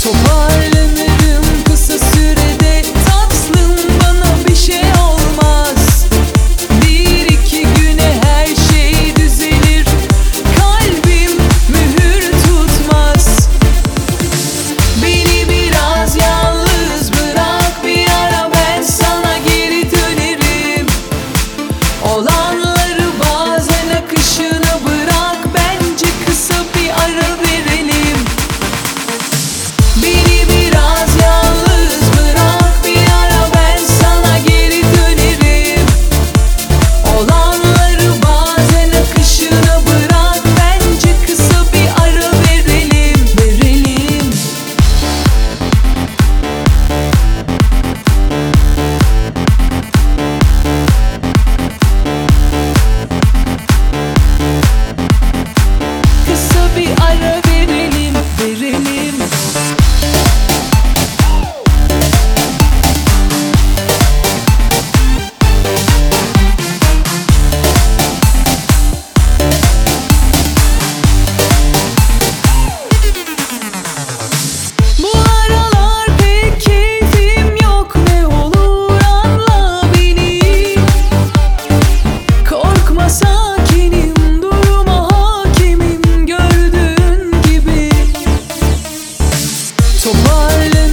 Toparlanırım kısa sürede tatlım, bana bir şey olmaz. Bir iki güne her şey düzelir, kalbim mühür tutmaz. Beni biraz yalnız bırak, bir ara ben sana geri dönerim. Olanları bazen akışına bırak, bence kısa bir ara verelim. Beni biraz yalnız bırak, bir ara ben sana geri dönerim. Olanları bazen akışına bırak, bence kısa bir ara verelim. Kısa bir ara verelim. Bu aralar pek keyfim yok, ne olur anla beni. Korkma, sakinim, duruma hakimim, gördüğün gibi. Toparlan